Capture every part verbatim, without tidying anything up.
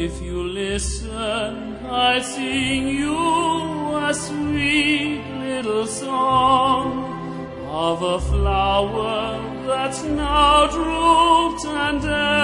If you listen, I'll sing you a sweet little song of a flower that's now drooped and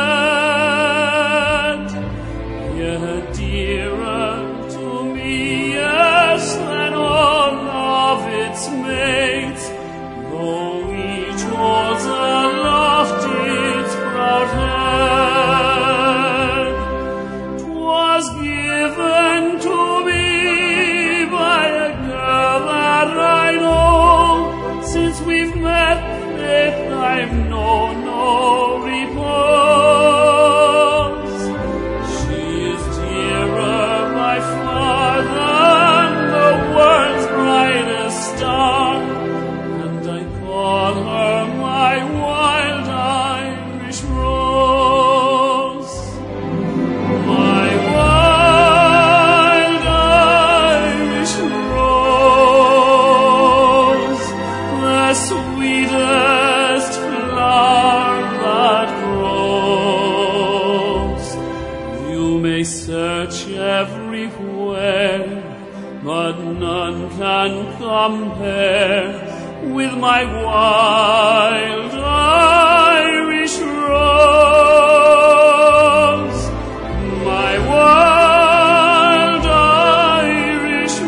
dead. Yet dearer to me, yes, than all of its mates, though each holds aloft its proud head. 'Twas given to me by a girl that I know. Since we've met, faith, I've known no repose. She is dearer by far than the world's brightest star, and I call her my wild Irish rose. My wild Irish rose, the sweetest flower that grows. You may search everywhere, but none can compare with my wild Irish rose. My wild Irish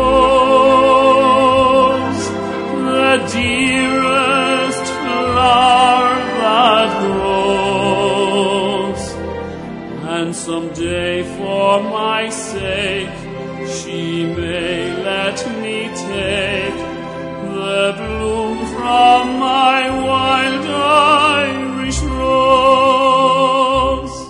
rose, the dearest flower that grows. And someday for my sake she may let me take the bloom from my wild Irish rose.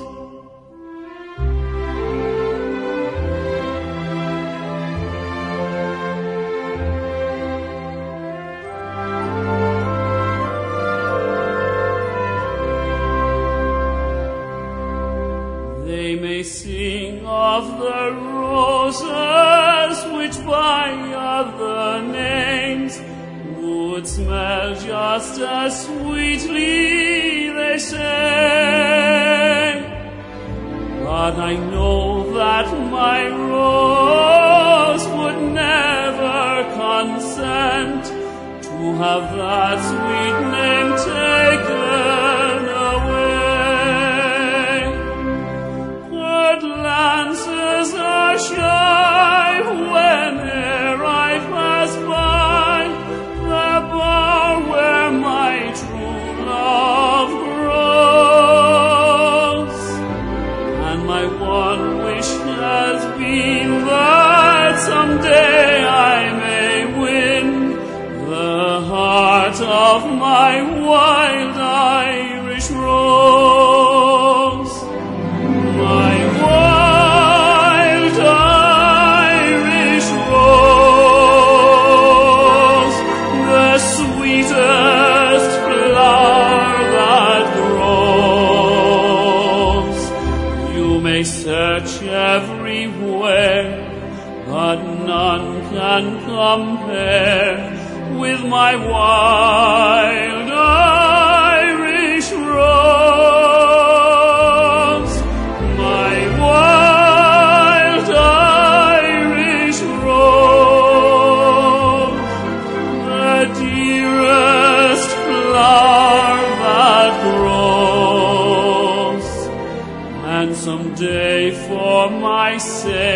They may sing of the roses which by other names would smell just as sweetly, they say. But I know that my rose would never consent to have that sweet name taken away. Her glances are shy whene'er I pass by the bar where my true love grows. And my one wish has been that someday I may win the heart of my wild Irish rose. My wild Irish rose, the sweetest flower that grows. You may search everywhere, but none can compare with my wild Irish rose. My wild Irish rose, the dearest flower that grows. And someday for my sake